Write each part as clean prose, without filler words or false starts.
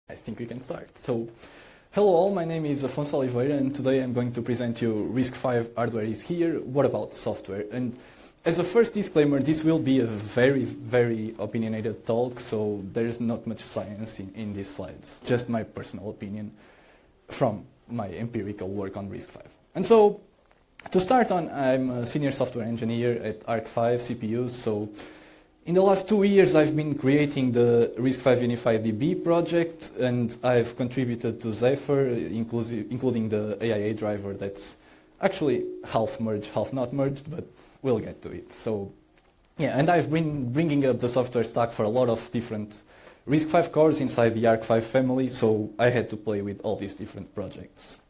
I think we can start. So, hello all, my name is Afonso Oliveira, and today I'm going to present you RISC-V hardware is here, what about software? And as a first disclaimer, this will be a very, very opinionated talk, so there's not much science in these slides, just my personal opinion from my empirical work on RISC-V. And so, to start on, I'm a senior software engineer at Arc5 CPUs, so in the last 2 years, I've been creating the RISC-V Unified DB project, and I've contributed to Zephyr, including the AIA driver that's actually half merged, half not merged, but we'll get to it. So, yeah, and I've been bringing up the software stack for a lot of different RISC-V cores inside the Arc5 family, so I had to play with all these different projects.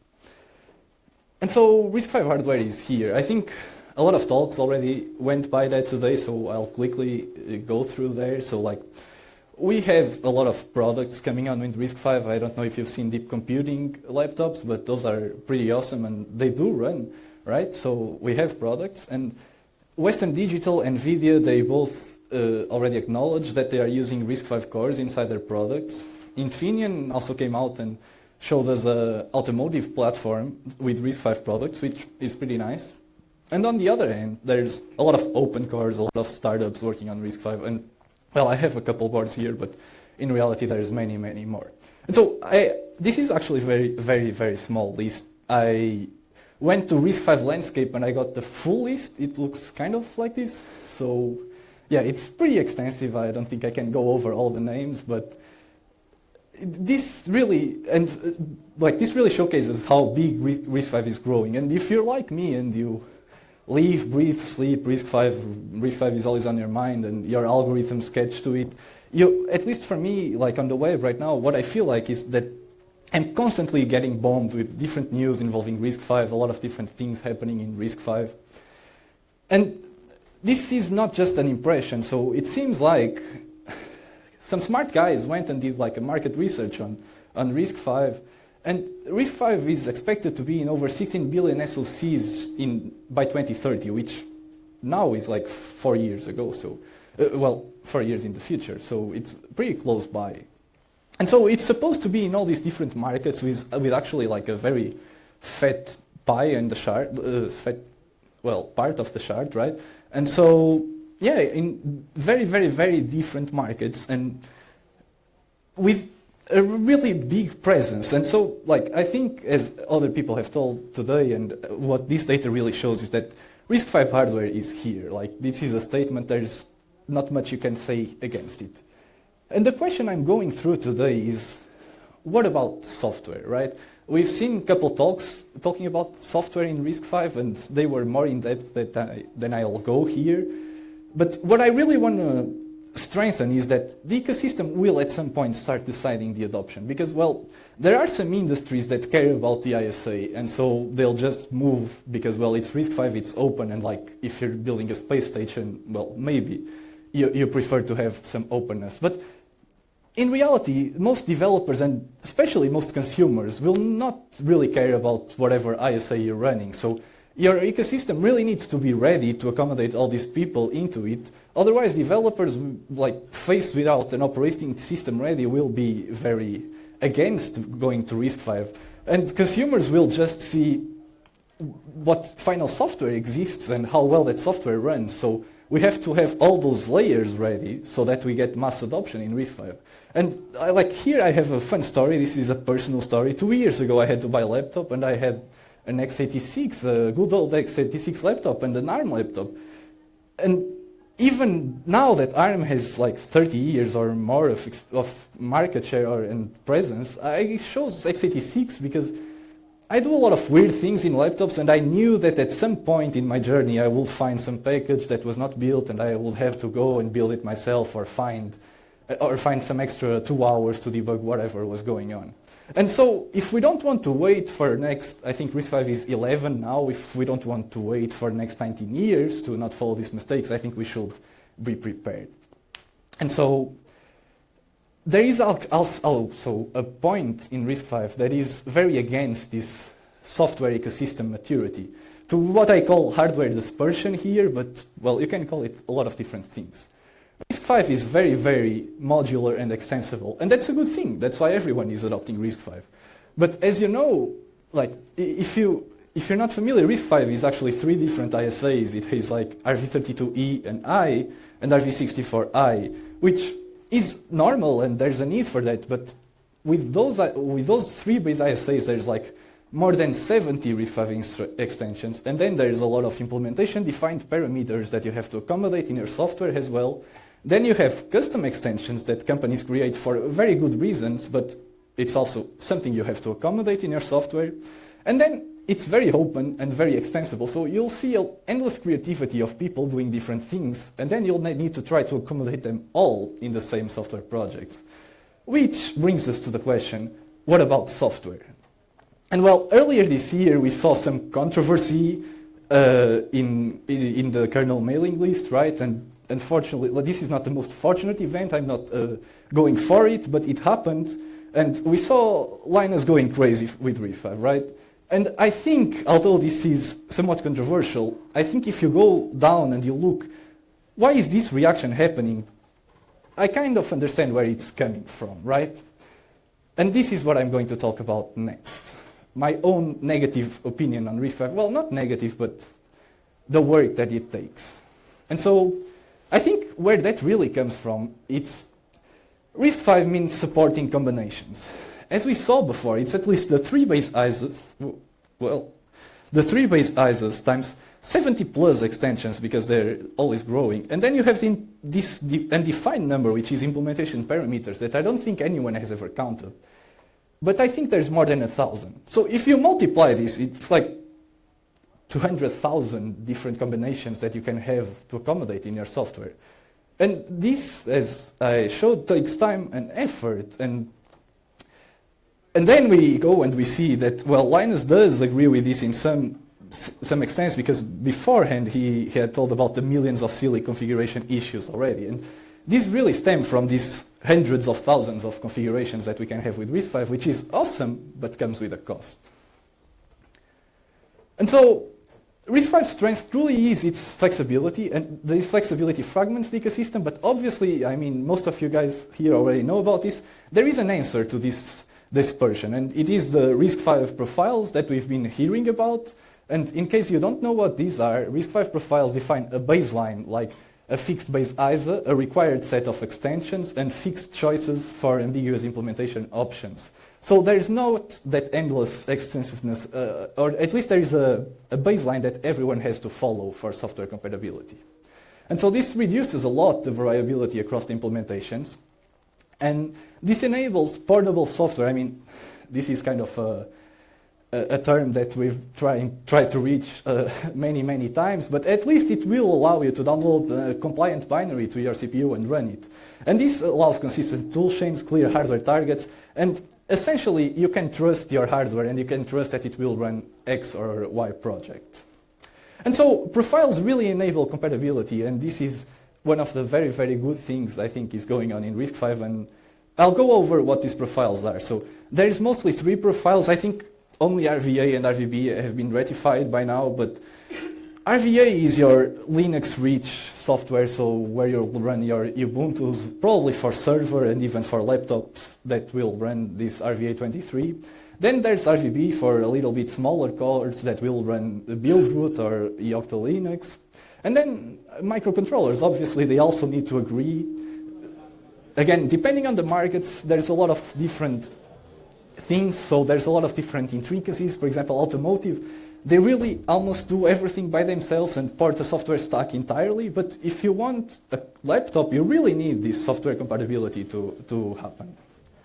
And so RISC-V hardware is here. I think a lot of talks already went by that today, so I'll quickly go through there. So like, we have a lot of products coming out with RISC-V. I don't know if you've seen deep computing laptops, but those are pretty awesome and they do run, right? So we have products, and Western Digital, NVIDIA, they both already acknowledge that they are using RISC-V cores inside their products. Infineon also came out and showed us an automotive platform with RISC-V products, which is pretty nice. And on the other hand, there's a lot of open cores, a lot of startups working on RISC-V. And, well, I have a couple boards here, but in reality, there's many, many more. And so this is actually very, very small list. I went to RISC-V landscape and I got the full list. It looks kind of like this. So, yeah, it's pretty extensive. I don't think I can go over all the names, but this really, this really showcases how big RISC-V is growing. And if you're like me and you live, breathe, sleep, RISC-V is always on your mind and your algorithm sketch to it. At least for me, like on the web right now, what I feel like is that I'm constantly getting bombed with different news involving RISC-V, a lot of different things happening in RISC-V. And this is not just an impression, so it seems like some smart guys went and did like a market research on RISC-V. And RISC-V is expected to be in over 16 billion SoCs by 2030, which now is like 4 years ago, so, 4 years in the future, so it's pretty close by. And so it's supposed to be in all these different markets with actually like a very fat pie in the chart, part of the chart, right? And so, yeah, in very, very, very different markets and with a really big presence. And so, like, I think as other people have told today, and what this data really shows is that RISC-V hardware is here. Like, this is a statement, there's not much you can say against it. And the question I'm going through today is, what about software, right? We've seen a couple talks talking about software in RISC-V, and they were more in depth than I'll go here. But what I really want to strengthen is that the ecosystem will at some point start deciding the adoption, because, well, there are some industries that care about the ISA, and so they'll just move because, well, it's RISC-V, it's open, and like if you're building a space station, well, maybe you prefer to have some openness. But in reality, most developers and especially most consumers will not really care about whatever ISA you're running. So your ecosystem really needs to be ready to accommodate all these people into it. Otherwise, developers, like faced without an operating system ready, will be very against going to RISC-V. And consumers will just see what final software exists and how well that software runs. So we have to have all those layers ready so that we get mass adoption in RISC-V. And here I have a fun story. This is a personal story. 2 years ago, I had to buy a laptop, and I had an x86, a good old x86 laptop and an ARM laptop. And even now that ARM has like 30 years or more of market share and presence, I chose x86 because I do a lot of weird things in laptops, and I knew that at some point in my journey I would find some package that was not built and I would have to go and build it myself or find some extra 2 hours to debug whatever was going on. And so if we don't want to wait for next, I think RISC-V is 11 now, if we don't want to wait for next 19 years to not follow these mistakes, I think we should be prepared. And so there is also a point in RISC-V that is very against this software ecosystem maturity, to what I call hardware dispersion here, but, well, you can call it a lot of different things. RISC-V is very, very modular and extensible, and that's a good thing. That's why everyone is adopting RISC-V. But as you know, like if you're not familiar, RISC-V is actually 3 different ISAs. It has like RV32E and I, and RV64I, which is normal, and there's a need for that. But with those 3 base ISAs, there's like more than 70 RISC-V extensions, and then there's a lot of implementation-defined parameters that you have to accommodate in your software as well. Then you have custom extensions that companies create for very good reasons, but it's also something you have to accommodate in your software. And then it's very open and very extensible, so you'll see an endless creativity of people doing different things, and then you'll need to try to accommodate them all in the same software projects. Which brings us to the question, what about software? And well, earlier this year we saw some controversy in the kernel mailing list, right? And unfortunately, well, this is not the most fortunate event, I'm not going for it, but it happened, and we saw Linus going crazy with RISC-V, right? And I think, although this is somewhat controversial, I think if you go down and you look, why is this reaction happening? I kind of understand where it's coming from, right? And this is what I'm going to talk about next. My own negative opinion on RISC-V. Well, not negative, but the work that it takes. And so I think where that really comes from, it's RISC-V means supporting combinations. As we saw before, it's at least the 3 base ISAs, well, the 3 base ISAs times 70 plus extensions because they're always growing. And then you have this undefined number, which is implementation parameters that I don't think anyone has ever counted. But I think there's more than 1,000. So if you multiply this, it's like 200,000 different combinations that you can have to accommodate in your software. And this, as I showed, takes time and effort. And then we go and we see that, well, Linus does agree with this in some extent, because beforehand he had told about the millions of silly configuration issues already. And these really stem from these hundreds of thousands of configurations that we can have with RISC-V, which is awesome, but comes with a cost. And so RISC-V's strength truly is its flexibility, and this flexibility fragments the ecosystem, but obviously, I mean, most of you guys here already know about this. There is an answer to this dispersion, and it is the RISC-V profiles that we've been hearing about. And in case you don't know what these are, RISC-V profiles define a baseline, like a fixed base ISA, a required set of extensions, and fixed choices for ambiguous implementation options. So there's not that endless extensiveness, or at least there is a baseline that everyone has to follow for software compatibility. And so this reduces a lot the variability across the implementations. And this enables portable software. I mean, this is kind of a term that we've tried to reach many times, but at least it will allow you to download a compliant binary to your CPU and run it. And this allows consistent toolchains, clear hardware targets, and essentially you can trust your hardware and you can trust that it will run X or Y project. And so profiles really enable compatibility, and this is one of the very good things I think is going on in RISC-V, and I'll go over what these profiles are. So there's mostly 3 profiles. I think only RVA and RVB have been ratified by now, but RVA is your Linux-rich software, so where you'll run your Ubuntu's, probably for server and even for laptops that will run this RVA23. Then there's RVB for a little bit smaller cards that will run Buildroot or Yocto Linux. And then microcontrollers, obviously they also need to agree. Again, depending on the markets, there's a lot of different things, so there's a lot of different intricacies. For example, automotive, they really almost do everything by themselves and port the software stack entirely, but if you want a laptop, you really need this software compatibility to happen.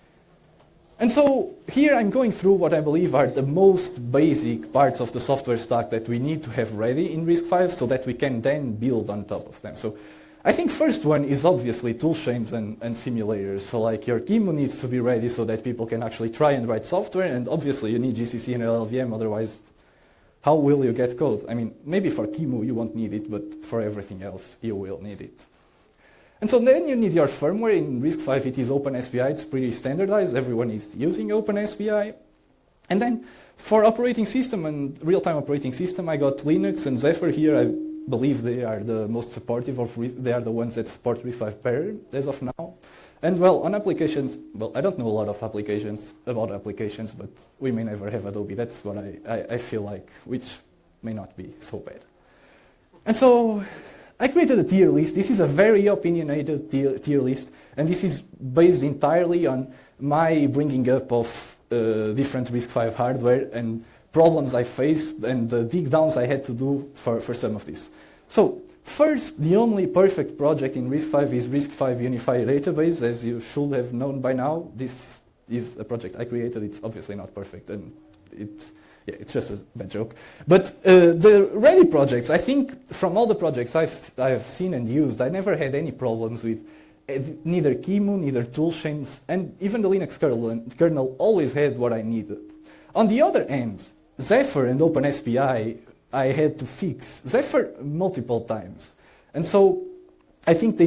And so here I'm going through what I believe are the most basic parts of the software stack that we need to have ready in RISC-V so that we can then build on top of them. So I think first one is obviously toolchains and simulators. So like your QEMU needs to be ready so that people can actually try and write software, and obviously you need GCC and LLVM, otherwise how will you get code? I mean, maybe for QEMU you won't need it, but for everything else you will need it. And so then you need your firmware. In RISC-V it is OpenSPI, it's pretty standardized, everyone is using OpenSPI. And then for operating system and real-time operating system, I got Linux and Zephyr here. believe they are the most supportive of, they are the ones that support RISC-V better as of now. And well, on applications, well, I don't know a lot of applications, about applications, but we may never have Adobe. That's what I feel like, which may not be so bad. And so I created a tier list. This is a very opinionated tier list, and this is based entirely on my bringing up of different RISC-V hardware and problems I faced and the dig downs I had to do for some of this. So first, the only perfect project in RISC-V is RISC-V Unified Database. As you should have known by now, this is a project I created. It's obviously not perfect, and it's just a bad joke. But the ready projects, I think from all the projects I've seen and used, I never had any problems with neither QEMU, neither toolchains, and even the Linux kernel always had what I needed. On the other end, Zephyr and OpenSPI, I had to fix Zephyr multiple times. And so I think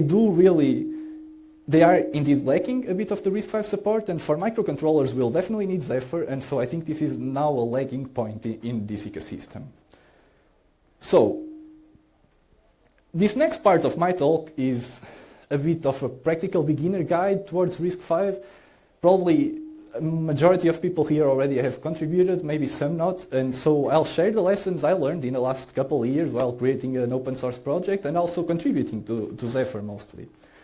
they are indeed lacking a bit of the RISC-V support, and for microcontrollers we'll definitely need Zephyr, and so I think this is now a lagging point in this ecosystem. So, this next part of my talk is a bit of a practical beginner guide towards RISC-V. Probably a majority of people here already have contributed, maybe some not, and so I'll share the lessons I learned in the last couple of years while creating an open source project and also contributing to Zephyr mostly.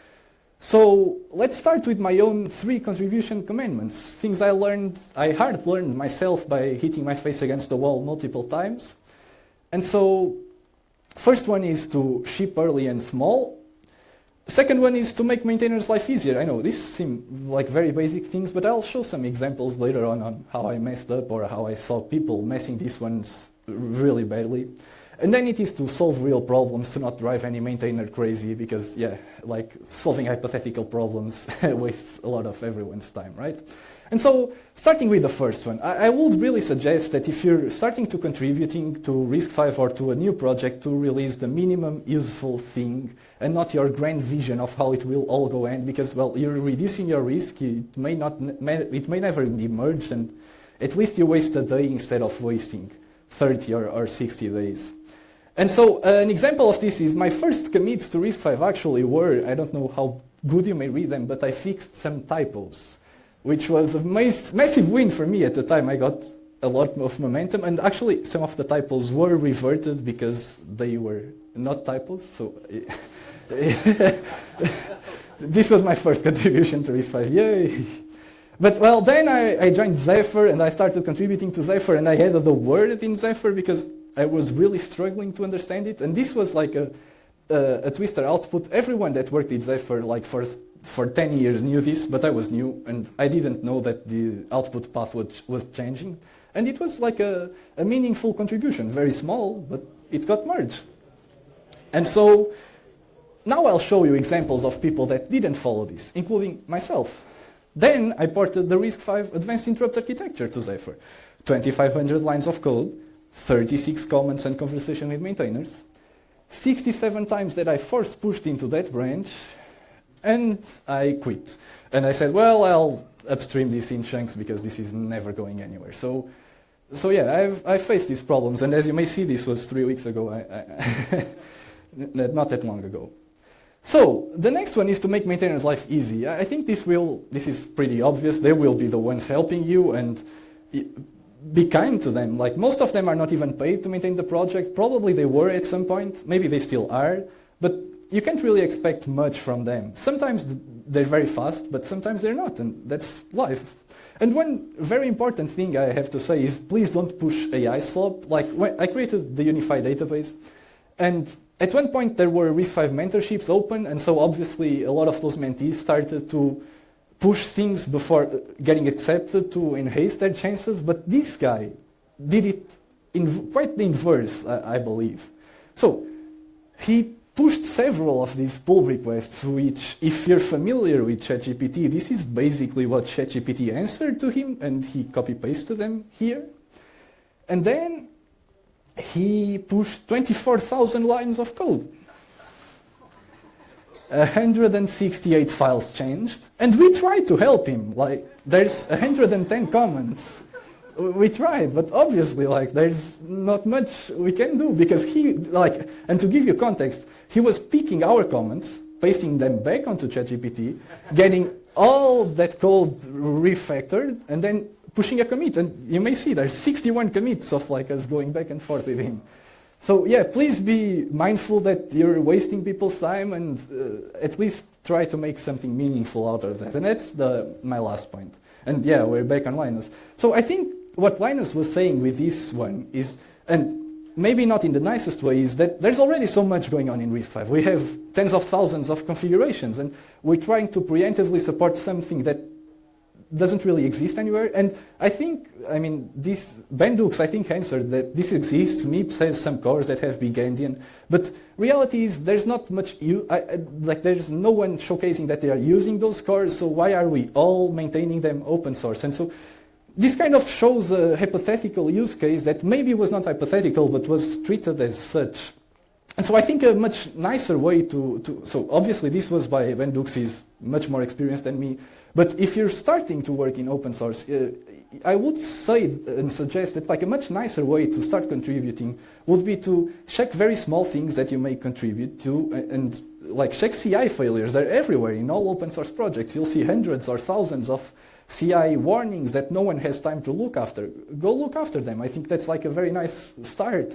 So let's start with my own 3 contribution commandments, things I hard learned myself by hitting my face against the wall multiple times. And so first one is to ship early and small. Second one is to make maintainers' life easier. I know these seem like very basic things, but I'll show some examples later on how I messed up or how I saw people messing these ones really badly. And then it is to solve real problems, to not drive any maintainer crazy, because yeah, like solving hypothetical problems wastes a lot of everyone's time, right? And so, starting with the first one, I would really suggest that if you're starting to contributing to RISC-V or to a new project, to release the minimum useful thing and not your grand vision of how it will all go end, because well, you're reducing your risk, it may never be merged, and at least you waste a day instead of wasting 30 or 60 days. And so an example of this is my first commits to RISC-V actually were, I don't know how good you may read them, but I fixed some typos, which was a massive win for me at the time. I got a lot of momentum, and actually some of the typos were reverted because they were not typos, so this was my first contribution to RISC-V, yay! But well, then I joined Zephyr and I started contributing to Zephyr, and I added a word in Zephyr because I was really struggling to understand it, and this was like a twister output. Everyone that worked in Zephyr like for 10 years knew this, but I was new and I didn't know that the output path was changing. And it was like a meaningful contribution, very small, but it got merged. And so now I'll show you examples of people that didn't follow this, including myself. Then I ported the RISC-V Advanced Interrupt Architecture to Zephyr. 2,500 lines of code, 36 comments and conversation with maintainers, 67 times that I force pushed into that branch, and I quit. And I said, well, I'll upstream this in chunks because this is never going anywhere. So yeah, I faced these problems, and as you may see, this was 3 weeks ago, not that long ago. So the next one is to make maintainers' life easy. I think this is pretty obvious. They will be the ones helping you, and be kind to them. Like most of them are not even paid to maintain the project. Probably they were at some point. Maybe they still are, but you can't really expect much from them. Sometimes they're very fast, but sometimes they're not, and that's life. And one very important thing I have to say is please don't push AI slop. Like when I created the Unified Database, and at one point there were RISC-V mentorships open, and so obviously a lot of those mentees started to push things before getting accepted to enhance their chances, but this guy did it in quite the inverse, I believe. So he pushed several of these pull requests, which, if you're familiar with ChatGPT, this is basically what ChatGPT answered to him, and he copy-pasted them here. And then he pushed 24,000 lines of code. 168 files changed, and we tried to help him. Like, there's 110 comments. we tried, but obviously, like, there's not much we can do because he, like, and to give you context, he was picking our comments, pasting them back onto ChatGPT, getting all that code refactored, and then pushing a commit. And you may see there's 61 commits of like us going back and forth with him. So yeah, please be mindful that you're wasting people's time and at least try to make something meaningful out of that. And that's my last point. And yeah, we're back on Linus. So I think what Linus was saying with this one is, and maybe not in the nicest way, is that there's already so much going on in RISC-V. We have tens of thousands of configurations, and we're trying to preemptively support something that doesn't really exist anywhere. And I think, I mean, Ben Dukes, I think, answered that this exists. MIPS has some cores that have big endian, but reality is there's not much, like there's no one showcasing that they are using those cores, so why are we all maintaining them open source? And so this kind of shows a hypothetical use case that maybe was not hypothetical, but was treated as such. And so I think a much nicer way so obviously this was by Ben Dukes, he's much more experienced than me, but if you're starting to work in open source, I would say and suggest that like a much nicer way to start contributing would be to check very small things that you may contribute to, and like check CI failures. They're everywhere in all open source projects. You'll see hundreds or thousands of CI warnings that no one has time to look after. Go look after them. I think that's like a very nice start.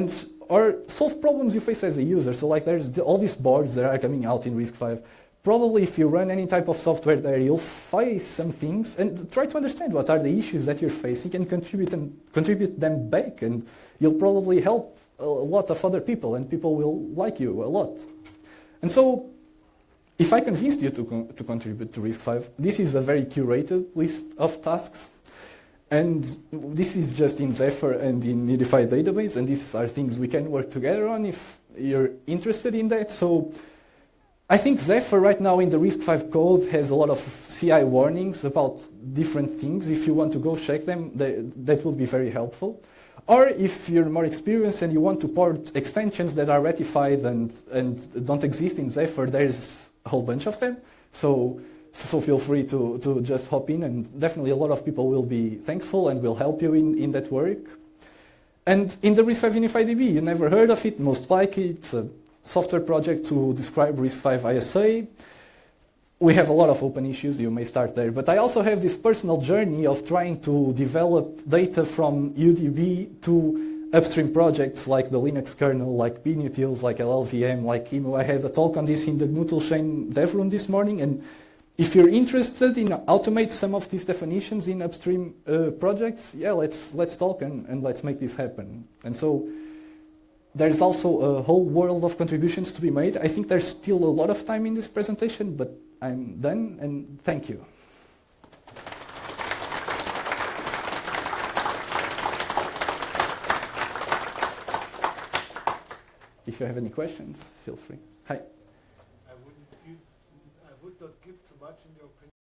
Or solve problems you face as a user. So like there's all these boards that are coming out in RISC-V. Probably if you run any type of software there, you'll face some things and try to understand what are the issues that you're facing and contribute them back. And you'll probably help a lot of other people and people will like you a lot. And so if I convinced you to contribute to RISC-V, this is a very curated list of tasks. And this is just in Zephyr and in Unified Database, and these are things we can work together on if you're interested in that. So I think Zephyr right now in the RISC-V code has a lot of CI warnings about different things. If you want to go check them, that will be very helpful. Or if you're more experienced and you want to port extensions that are ratified and don't exist in Zephyr, there's a whole bunch of them. So feel free to just hop in, and definitely a lot of people will be thankful and will help you in that work. And in the RISC-V Unified DB, you never heard of it, most likely. It's a software project to describe RISC-V ISA. We have a lot of open issues, you may start there. But I also have this personal journey of trying to develop data from UDB to upstream projects like the Linux kernel, like BNutils, like LLVM, like Emu. I had a talk on this in the GnuToolchain dev room this morning. And if you're interested in automate some of these definitions in upstream projects, yeah, let's talk and let's make this happen. And so there's also a whole world of contributions to be made. I think there's still a lot of time in this presentation, but I'm done, and thank you. If you have any questions, feel free. Hi. I would not give too much in your opinion.